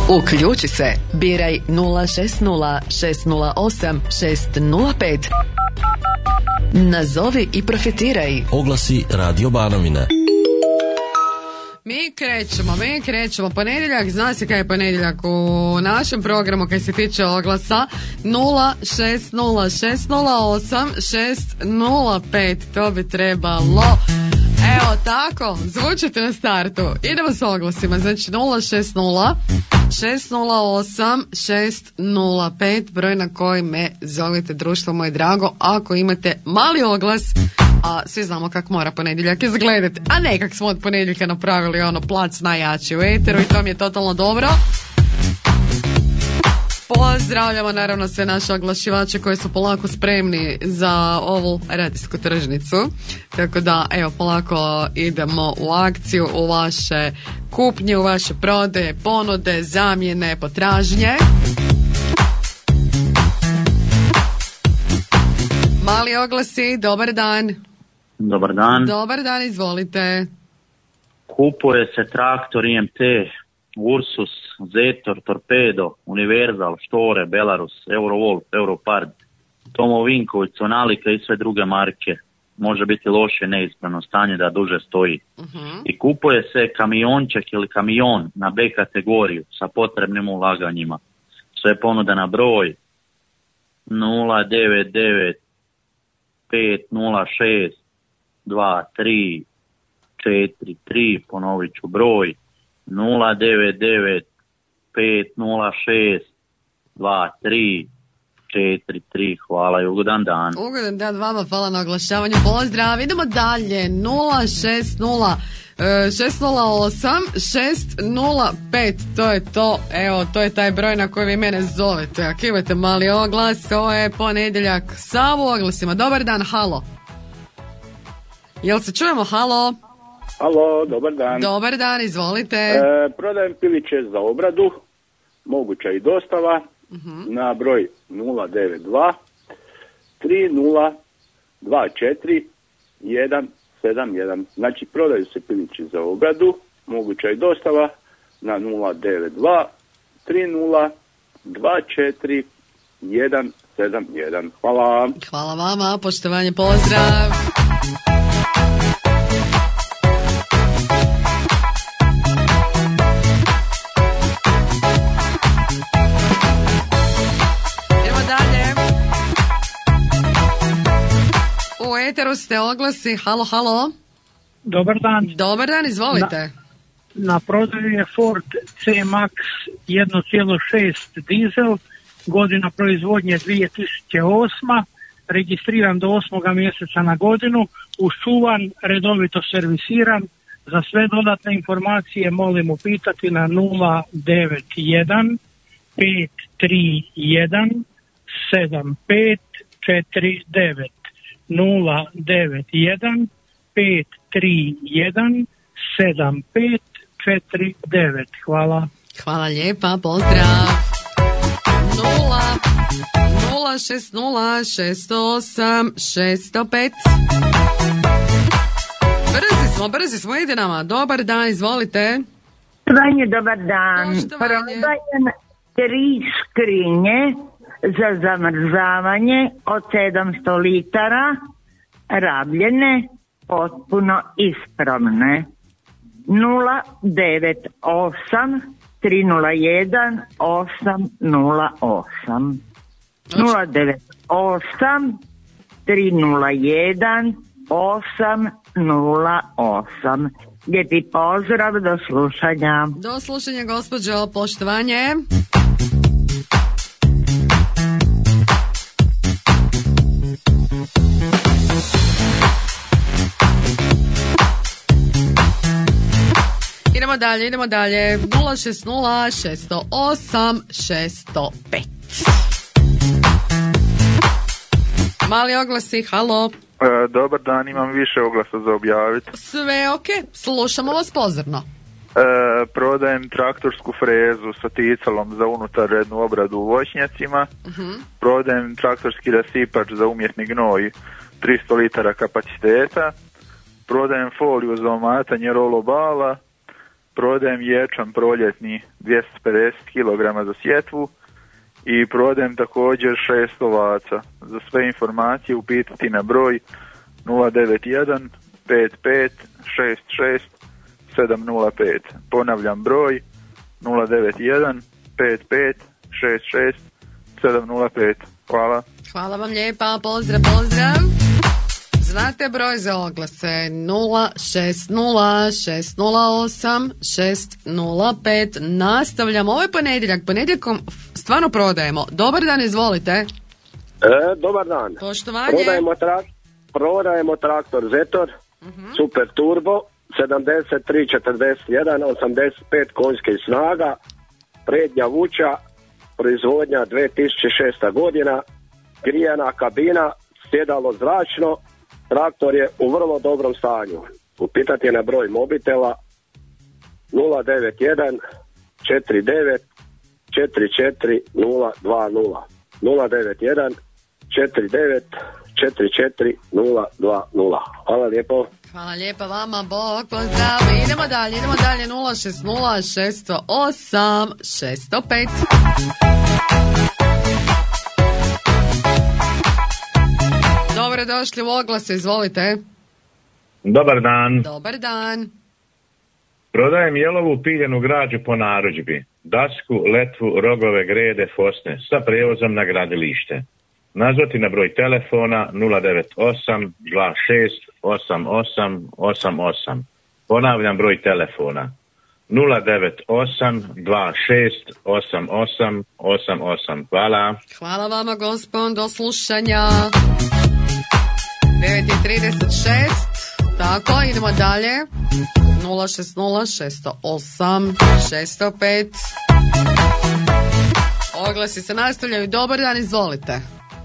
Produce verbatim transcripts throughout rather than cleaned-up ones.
Uključi se. Biraj nula šest nula šest nula osam šest nula pet. Nazovi i profitiraj. Oglasi Radio Banovina. Mi krećemo, mi krećemo. Ponedjeljak, zna se kaj je ponedjeljak u našem programu kaj se tiče oglasa. Nula šest nula šest nula osam šest nula pet. To bi trebalo. Evo tako, zvučite na startu. Idemo s oglasima, znači nula šest nula šest nula osam šest nula pet, broj na koji me zovete, društvo moje drago, ako imate mali oglas, a svi znamo kako mora ponedjeljak izgledati, a ne kak smo od ponedjeljka napravili ono plac najjači u eteru i to mi je totalno dobro. Pozdravljamo naravno sve naše oglašivače koji su polako spremni za ovu radijsku tržnicu. Tako da, evo, polako idemo u akciju, u vaše kupnje, u vaše prodaje, ponude, zamjene, potražnje. Mali oglasi, dobar dan. Dobar dan. Dobar dan, izvolite. Kupuje se traktor I M T, Ursus, Zetor, Torpedo, Univerzal, Štore, Belarus, Eurovol, Europard, Tomo Vinković, Sonalika i sve druge marke. Može biti loše neispravno stanje da duže stoji. Uh-huh. I kupuje se kamionček ili kamion na B kategoriju sa potrebnim ulaganjima. Sve ponude na broj nula devet devet pet nula šest dva tri četiri tri, ponovit ću broj nula devet devet pet nula šest dva tri četiri tri. Hvala i ugodan dan. Ugodan dan vama, hvala na oglašavanju. Pozdrav, idemo dalje. nula šest nula šest nula osam šest nula pet. To je to, evo, to je taj broj na koji vi mene zovete. Ako imate mali oglas, ovo je ponedjeljak sa oglasima. Dobar dan, halo. Jel se čujemo, halo? Halo, dobar dan. Dobar dan, izvolite. E, prodajem piliće za obradu, moguća i dostava, uh-huh. na broj nula devet dva tri nula dva četiri jedan sedam jedan. Znači, prodaju se pilići za obradu, moguća i dostava na nula devet dva tri nula dva četiri jedan sedam jedan. Hvala. Hvala vama, poštovanje, pozdrav. U eteru ste oglasi, halo, halo. Dobar dan. Dobar dan, izvolite. Na, na prodaju je Ford C Max jedan zarez šest dizel, godina proizvodnje dvije tisuće osma, registriran do osmog mjeseca na godinu, ušuvan, redovito servisiran. Za sve dodatne informacije molim upitati na nula devet jedan pet tri jedan sedam pet četiri devet. nula devet jedan pet tri jedan sedam pet četiri devet. Hvala. Hvala lijepa, pozdrav. nula nula šest nula šest osam šest pet. Brzi smo, brzi smo, ide nama. Dobar dan, izvolite. Poštovanje, dobar dan. Prodajem tri skrinje za zamrzavanje od sedamsto litara, rabljene, potpuno ispravne. nula devet osam tri nula jedan osam nula osam. nula devet osam tri nula jedan osam nula osam. Lijepi pozdrav, do slušanja. Do slušanja, gospođo, poštovanje. Idemo dalje, idemo dalje. nula šest nula šest zero osam šest zero pet. Mali oglasi, halo. E, dobar dan, imam više oglasa za objaviti. Sve ok, slušamo vas pozorno. E, prodajem traktorsku frezu sa ticalom za unutarrednu obradu u voćnjacima. Uh-huh. Prodajem traktorski rasipač za umjetni gnoj tristo litara kapaciteta. Prodajem foliju za omatanje rolobala. prodajem ječam proljetni dvjesto pedeset kilograma za sjetvu i prodajem također šest ovaca. Za sve informacije upitati na broj nula devet jedan pet pet šest šest sedam nula pet. Ponavljam broj nula devet jedan pet pet šest šest sedam nula pet. Hvala. Hvala vam lijepa, pozdrav, pozdrav. Znate broj za oglase nula šest nula šest nula osam šest nula pet. Nastavljamo, ovo je ponedjeljak, ponedjeljkom stvarno prodajemo. Dobar dan, izvolite. E, dobar dan. Poštovanje. Prodajemo, trak, prodajemo traktor Zetor, uh-huh. Super Turbo, sedamdeset tri četrdeset jedan, osamdeset pet konjskih snaga, prednja vuča, proizvodnja dvije tisuće šesta godina, grijana kabina, sjedalo zračno, traktor je u vrlo dobrom stanju. Upitati je na broj mobitela nula devet jedan četiri devet četiri četiri nula dva nula. nula devet jedan četiri devet četiri četiri nula dva nula. Hvala lijepo. Hvala lijepa vama, Bog, pozdrav. Idemo dalje, idemo dalje, nula šest nula šest nula osam šest nula pet. Dobro došli u oglase, izvolite. Dobar dan. Dobar dan. Prodajem jelovu piljenu građu po narudžbi. Dasku, letvu, rogove, grede, fosne sa prijevozom na gradilište. Nazvati na broj telefona nula devet osam dva šest osam osam osam osam. Ponavljam broj telefona nula devet osam dva šest osam osam osam osam. Hvala. Hvala vama, gospod, do slušanja. devet i trideset šest. Tako, idemo dalje. nula šest nula šest nula osam šest nula pet. Oglasi se nastavljaju. Dobar dan, izvolite.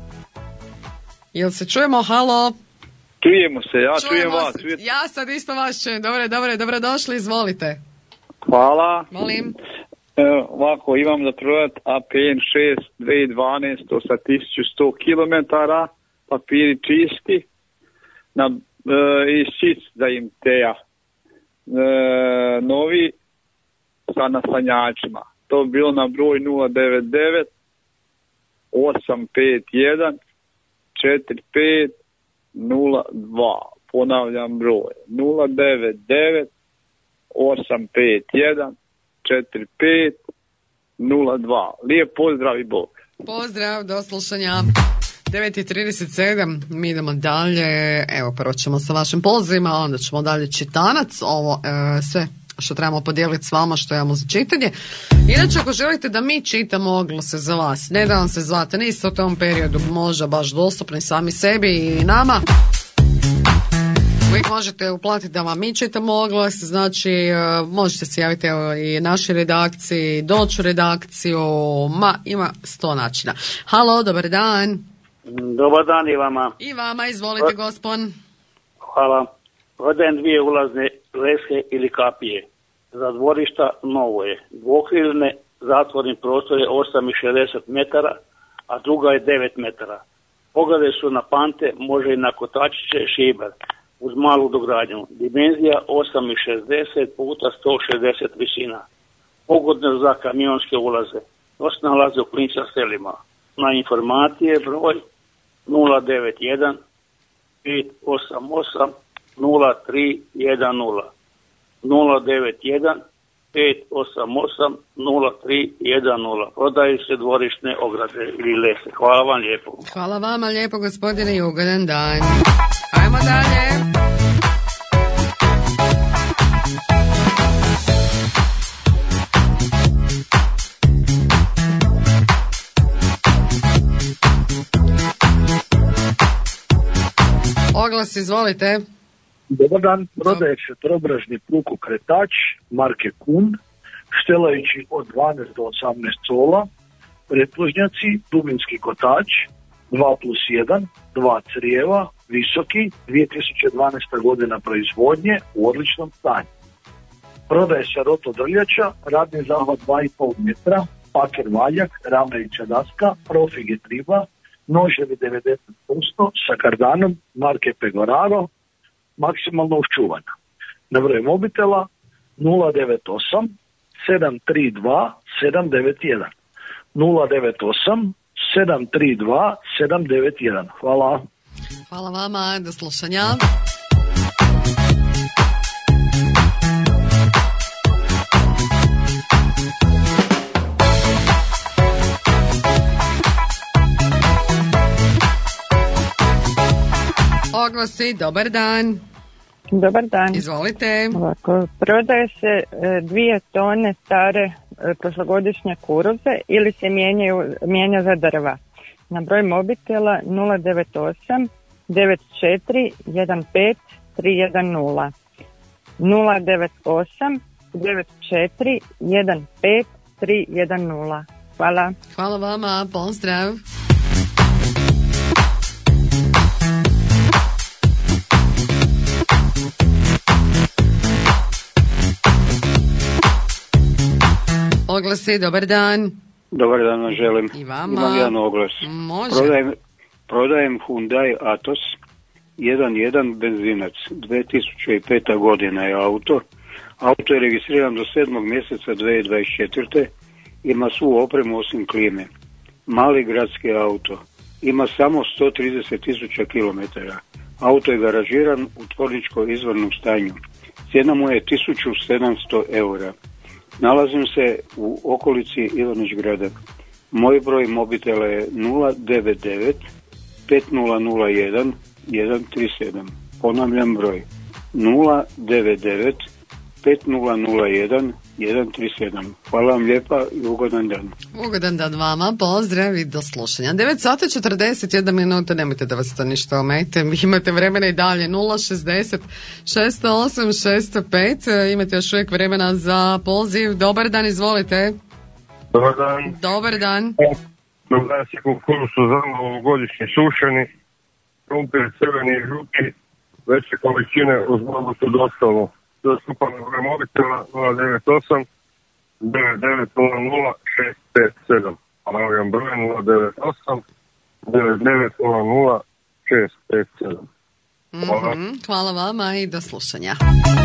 Jel se čujemo? Halo? Čujemo se, ja čujemo čujem vas. Čujemo. Ja sad isto vas čujem. Dobre, dobre, dobrodošli, izvolite. Hvala. Molim. Evo, ovako, imam za prodat A P N šest dvije tisuće dvanaeste sa tisuću sto kilometara, papiri čisti, na, e, i šic za im teja. E, novi sa nasanjačima. To bi bilo na broj nula devet devet osam pet jedan četiri pet nula dva. Ponavljam broj nula devet devet osam pet jedan četiri pet nula dva. Lijep pozdrav i Bog. Pozdrav, do slušanja. devet i trideset sedam, mi idemo dalje. Evo, prvo ćemo sa vašim pozivima, onda ćemo dalje čitanac. Ovo e, sve što trebamo podijeliti s vama, što imamo za čitanje. Inače, ako želite da mi čitamo oglase za vas, ne da vam se zvate, niste u tom periodu možda baš dostupni sami sebi i nama, uvijek možete uplatiti da vam mi čitamo oglas, znači možete se javiti i našoj redakciji, doći u redakciju, ma ima sto načina. Halo, dobar dan. Dobar dan i vama. I vama, izvolite gospon. Hvala. Prodajem dvije ulazne leske ili kapije. Za dvorišta novo je. Dvokrilne, zatvorni prostor je osam i šezdeset metara, a druga je devet metara. Pograde su na pante, može i na kotačiće, šiber, uz malu dogradnju. Dimenzija osam i šezdeset puta sto šezdeset visina. Pogodne za kamionske ulaze. To se nalaze u Klinča selima. Na informacije broj nula devet jedan pet osam osam nula tri jedan nula. nula devet jedan pet osam osam nula tri jedan nula. Prodaju se dvorišne ograde ili lese. Hvala vam lijepo. Hvala vama lijepo, gospodine, i ugodan dan. Ajmo dalje. Oglas, izvolite. Dobar dan, prodaje se trobražni plug okretač marke Kun, štelajući od dvanaest do osamnaest cola, pretvožnjaci, dubinski kotač, dva plus jedan, dva crijeva, visoki, dvije tisuće dvanaesta godina proizvodnje, u odličnom stanju. Prodaje se roto drljača, radni zahvat dva i pol metra, paker valjak, ravnajuća daska, profige triba, noževi devedeset posto sa kardanom marke Pegoraro, maksimalno uščuvana. Na broj mobitela nula devet osam sedam tri dva sedam devet jedan. nula devet osam sedam tri dva sedam devet jedan. Hvala. Hvala vama, do slušanja. Oglasi, dobar dan. Dobar dan. Izvolite. Ovako, prodaje se e, dvije tone stare e, prošlogodišnje kuruze ili se mijenjaju, mijenja za drva. Na broj mobitela nula devet osam devet četiri jedan pet tri jedan nula. nula devet osam devet četiri jedan pet tri jedan nula. Hvala. Hvala vama, pozdrav. Oglasi, dobar dan. Dobar dan vam želim. I vama. Imam jedan oglas. Može. Prodajem, prodajem Hyundai Atos jedan jedan benzinac. dvije tisuće peta godina je auto. Auto je registriran do sedmog mjeseca dvije tisuće dvadeset četvrte. Ima svu opremu osim klime. Mali gradski auto. Ima samo sto trideset tisuća kilometara. Auto je garažiran u tvorničko izvornom stanju. Cijena mu je tisuću sedamsto eura. Nalazim se u okolici Ivanić-Grada. Moj broj mobitela je nula devet devet pet nula nula jedan jedan tri sedam. Ponavljam broj nula devet devet pet nula nula jedan jedan tri sedam. Hvala vam lijepa i ugodan dan. Ugodan dan vama, pozdrav i do slušanja. devet sati četrdeset jedna minuta, nemojte da vas to ništa omete. Vi imate vremena i dalje nula šezdeset šesto osam šesto pet. Imate još uvijek vremena za poziv. Dobar dan, izvolite. Dobar dan. Dobar dan. Dobar dan, si kukuruz su zrno ovogodišnji sušeni, krumpir crveni i žuti, veće količine uz mogu su dostavu. Sve skupa na broj mobitela nula devet osam devet devet nula nula šest pet sedam. Ponavljam broj nula devet osam devet devet nula nula šest pet sedam. Hvala. Mm-hmm. Hvala vama i do slušanja.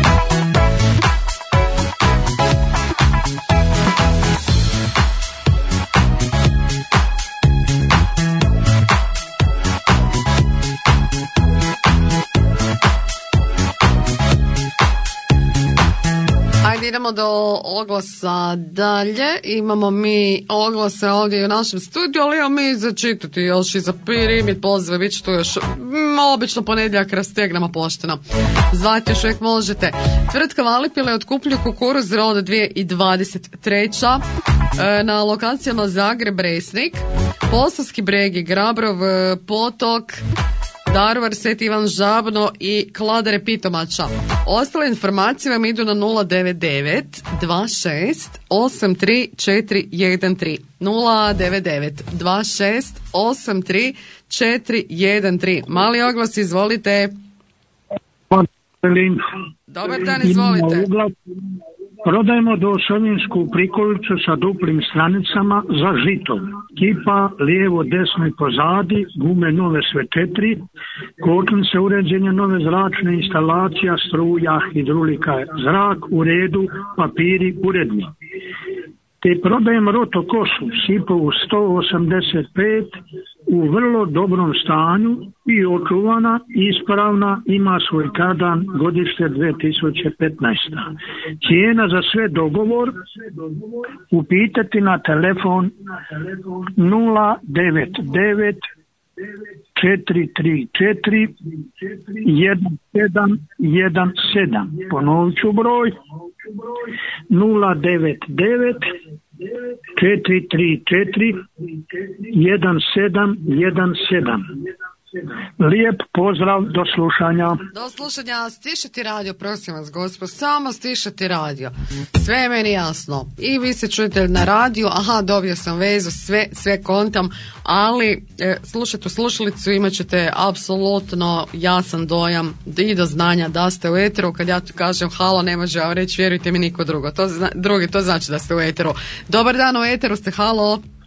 Ajde, idemo do oglasa dalje. Imamo mi oglase ovdje u našem studiju, ali imamo mi začitati još i za primit pozve, bit će tu još m, obično ponedjeljak rastegnama pošteno. Zvati još uvijek možete. Tvrtka Valipile otkupljuje kukuruz rod dvije tisuće dvadeset treće. E, na lokacijama Zagreb, Resnik, Posavski Bregi, Grabrov, Potok, Daruvar, Sveti Ivan Žabno i Kladare Pitomača. Ostale informacije vam idu na nula devet devet dva šest osam tri četiri jedan tri. nula devet devet dva šest osam tri četiri jedan tri. Mali oglas, izvolite. Dobar dan, izvolite. Prodajemo dosovinsku prikolicu sa duplim stranicama za žito. Kipa lijevo, desno i pozadi, gume nove sve četiri, kotlice uređenja nove zračne instalacija, struja, hidrolika, zrak u redu, papiri uredni. Te prodajem roto kosu Sipovu sto osamdeset pet u vrlo dobrom stanju i očuvana, ispravna, ima svoj kardan, godište dvije tisuće petnaeste. Cijena za sve dogovor upitati na telefon nula devet devet četiri tri četiri jedan sedam jedan sedam. Ponovit ću broj nula devet devet četiri tri četiri jedan sedam jedan sedam. Lijep pozdrav, do slušanja. Do slušanja, stišati radio, prosim vas gospod, samo stišati radio. Sve je meni jasno. I vi se čujete na radiju, aha, dobio sam vezu, sve, sve kontam, ali e, slušajte u slušalicu, imat ćete apsolutno jasan dojam i do znanja da ste u eteru. Kad ja tu kažem halo, ne može vam reći, vjerujte mi, niko drugo. To zna, drugi, to znači da ste u eteru. Dobar dan, u eteru ste, halo.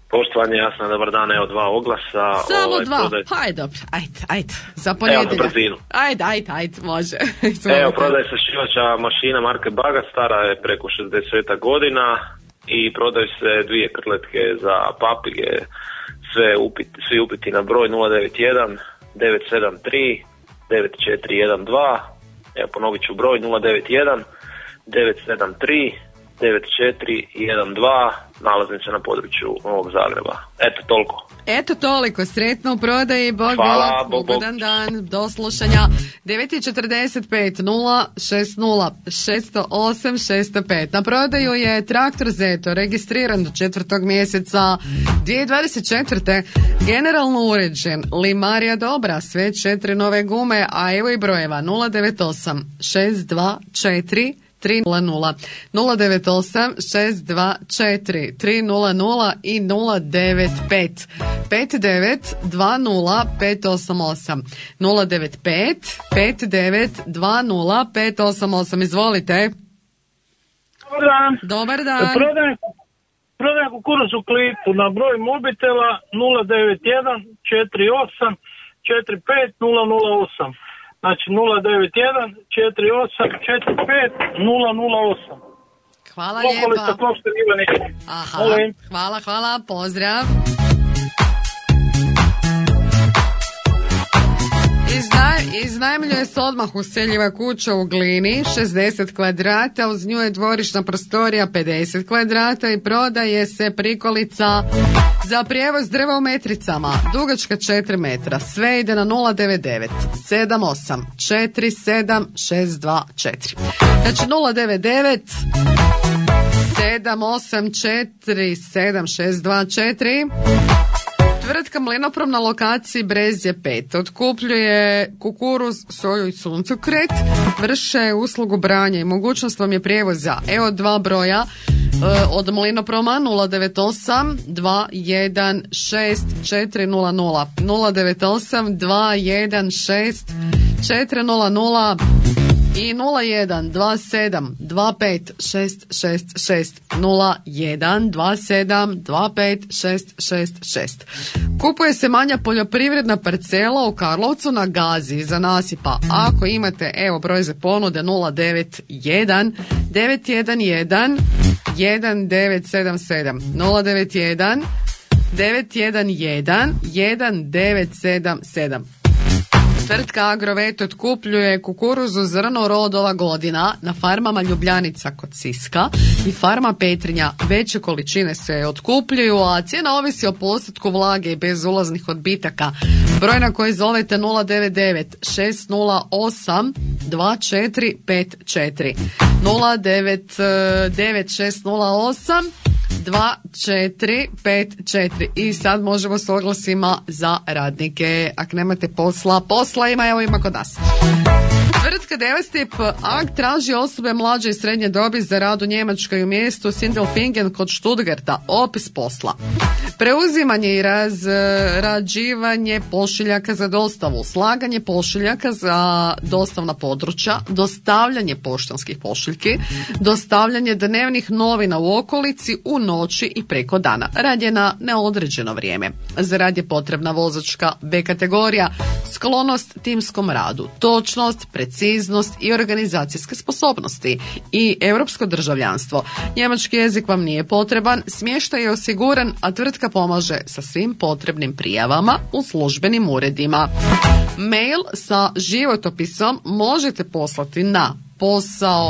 Poštovanje, jasno, dobar dan, evo dva oglasa. Samo ovaj, dva, prodaj... hajde dobro, ajde, ajde, za ponedjeljak. Evo, na brzinu. Ajde, ajde, ajde, može. Evo, prodaj se šivača mašina marke Baga, stara je preko šezdeset godina i prodaju se dvije krletke za papige, sve upit, svi upiti na broj nula devet jedan devet sedam tri devet četiri jedan dva. Evo, ponovit ću broj nula devet jedan devet sedam tri devet četiri jedan dva, nalazim se na području Novog Zagreba. Eto, toliko. Eto toliko, sretno u prodaji, bog Hvala, bog, ugodan dan, do slušanja. devet četrdeset pet nula šest nula šest nula osam šest nula pet. Na prodaju je traktor Zeto, registriran do četvrtog mjeseca dvije tisuće dvadeset četvrte. Generalno uređen, limarija dobra, sve četiri nove gume, a evo i brojeva nula devet osam šest dva četiri tri nula nula, nula devet osam šest dva četiri tri nula nula i nula devet pet pet devet dva nula pet osam osam, nula devet pet pet devet dva nula pet osam osam. Izvolite. Dobar dan. Dobar dan. Prodajem, prodajem kukuruz u klipu na broj mobitela nula devet jedan četiri osam četiri pet nula nula osam. Znači nula devet jedan četiri osam četiri pet nula nula osam. Hvala lijepa. Aha, hvala, hvala, pozdrav. Izna, iznajmljuje se odmah useljiva kuća u Glini, šezdeset kvadrata, uz nju je dvorišna prostorija pedeset kvadrata i prodaje se prikolica za prijevoz drva u metricama, dugačka četiri metra, sve ide na nula devet devet sedam osam četiri sedam šest dva četiri. Znači nula devet devet sedam osam četiri sedam šest dva četiri. Tvrtka Mlinoprom na lokaciji Brezje pet otkupljuje kukuruz, soju i suncokret, vrše uslugu branja i mogućnost vam je prijevoza. Evo dva broja od Mlinoproma nula devet osam dva jedan šest četiri nula nula, nula devet osam dva jedan šest četiri nula nula i nula jedan dva sedam dva pet šest šest šest, nula jedan dva sedam dva pet šest šest šest. Kupuje se manja poljoprivredna parcela u Karlovcu na Gazi za nasipa. Ako imate, evo broj za ponude nula devet jedan devet jedan jedan jedan devet sedam sedam, nula devet jedan devet jedan jedan jedan devet sedam sedam. Tvrtka Agrovet otkupljuje kukuruzu zrno rodova godina na farmama Ljubljanica kod Siska i farma Petrinja. Veće količine se otkupljuju, a cijena ovisi o postotku vlage i bez ulaznih odbitaka. Broj na koji zovete nula devet devet šest nula osam dva četiri pet četiri, nula devet devet šest nula osam dva četiri pet četiri. I sad možemo s oglasima za radnike. Ako nemate posla, posla ima, evo ima kod nas. Tvrtka Devastip Ag traži osobe mlađe i srednje dobi za rad u Njemačkoj u mjestu Sindelfingen kod Stuttgarta. Opis posla: preuzimanje i razrađivanje pošiljaka za dostavu, slaganje pošiljaka za dostavna područja, dostavljanje poštanskih pošiljki, dostavljanje dnevnih novina u okolici u noći i preko dana. Rad je na neodređeno vrijeme. Za rad je potrebna vozačka B kategorija, sklonost timskom radu, točnost, preciznost i organizacijske sposobnosti i europsko državljanstvo. Njemački jezik vam nije potreban, smještaj je osiguran, a tvrtka pomaže sa svim potrebnim prijavama u službenim uredima. Mail sa životopisom možete poslati na posao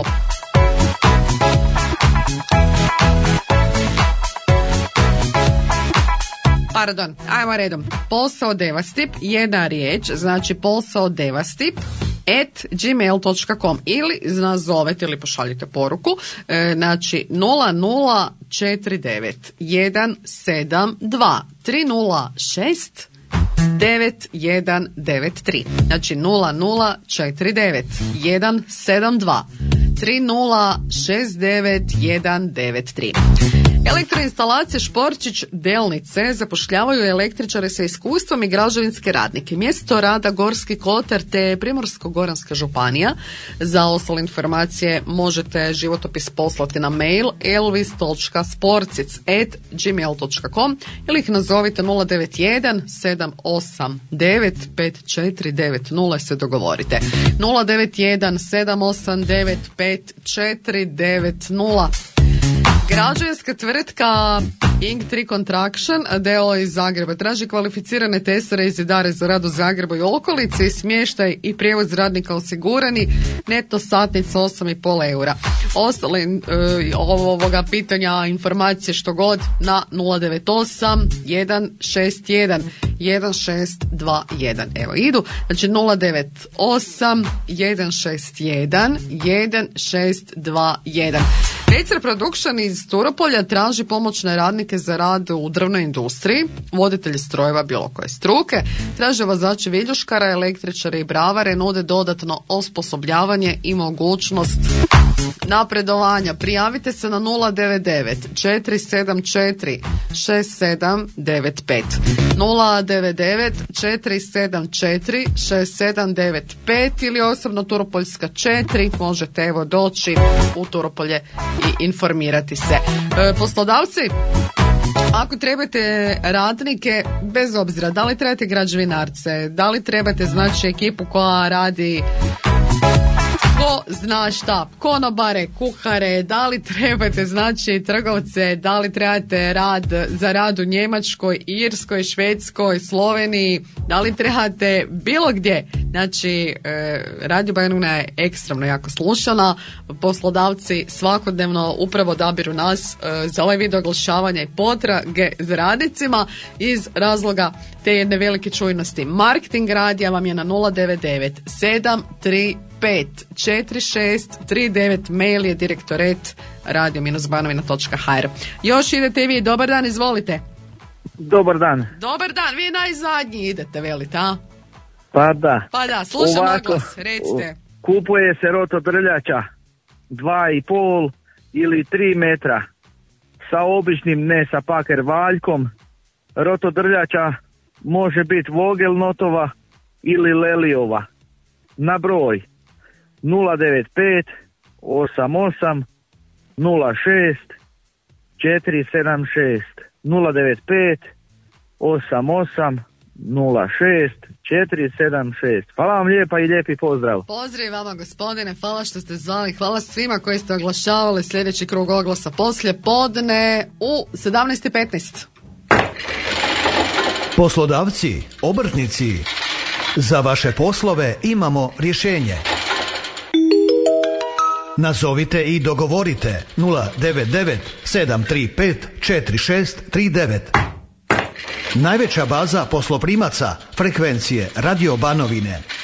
Pardon, ajmo redom. Posao Devastip, jedna riječ, znači posao Devastip at gmail dot com ili nas zovete ili pošaljite poruku, e, znači nula nula četiri devet jedan sedam dva tri nula šest devet jedan devet tri, znači nula nula četiri devet jedan sedam dva tri nula šest devet jedan devet tri. Elektroinstalacije Šporčić Delnice zapošljavaju električare sa iskustvom i građevinske radnike. Mjesto rada Gorski kotar te Primorsko-goranska županija. Za ostale informacije možete životopis poslati na mail elvis točka sporcic at gmail točka com ili ih nazovite nula devet jedan sedam osam devet pet četiri devet nula se dogovorite. nula devet jedan sedam osam devet pet četiri devet nula. Građevinska tvrtka Ing tri Contraction d o o iz Zagreba traži kvalificirane tesare i zidare za rad u Zagrebu i okolici, smještaj i prijevoz radnika osigurani, neto satnica osam i pol eura. Ostale e, ovoga pitanja, informacije što god na nula devet osam jedan šest jedan jedan šest dva jedan. Evo idu, znači nula devet osam jedan šest jedan jedan šest dva jedan. Pecer Production iz Turopolja traži pomoćne radnike za rad u drvnoj industriji, voditelji strojeva bilo koje struke, traže vozače viljuškara, električare i bravare, nude dodatno osposobljavanje i mogućnost napredovanja. Prijavite se na nula devet devet četiri sedam četiri šest sedam devet pet nula devet devet četiri sedam četiri šest sedam devet pet ili osobno Turopoljska četiri. Možete evo doći u Turopolje i informirati se. E, poslodavci, ako trebate radnike, bez obzira da li trebate građevinarce, da li trebate znači ekipu koja radi ko zna šta, konobare, kuhare, da li trebate znači trgovce, da li trebate rad za rad u Njemačkoj, Irskoj, Švedskoj, Sloveniji, da li trebate bilo gdje. Znači, e, Radio Banovina je ekstremno jako slušana, poslodavci svakodnevno upravo odabiru nas e, za ovaj video oglašavanja i potrage za radnicima iz razloga te jedne velike čujnosti. Marketing radija vam je na nula devet devet sedam tri pet četiri šest tri devet, mail je direktoret radio banovina točka h r. Još idete vi, dobar dan, izvolite. Dobar dan. Dobar dan, vi najzadnji idete, velite, a? Pa da. Pa da, slušam Ovako, oglas, recite. Kupuje se rotodrljača dva i pol ili tri metra sa običnim, ne sa paker valjkom. Rotodrljača može biti vogel notova ili lelijova. Na broj nula devet pet osam osam nula šest četiri sedam šest nula devet pet osam osam nula šest četiri sedam šest. Hvala vam lijepa i lijepi pozdrav. Pozdrav vama gospodine, hvala što ste zvali, hvala svima koji ste oglašavali sljedeći krug oglasa poslije podne u sedamnaest i petnaest. Poslodavci, obrtnici, za vaše poslove imamo rješenje. Nazovite i dogovorite nula devet devet sedam tri pet četiri šest tri devet. Najveća baza posloprimaca frekvencije Radio Banovine.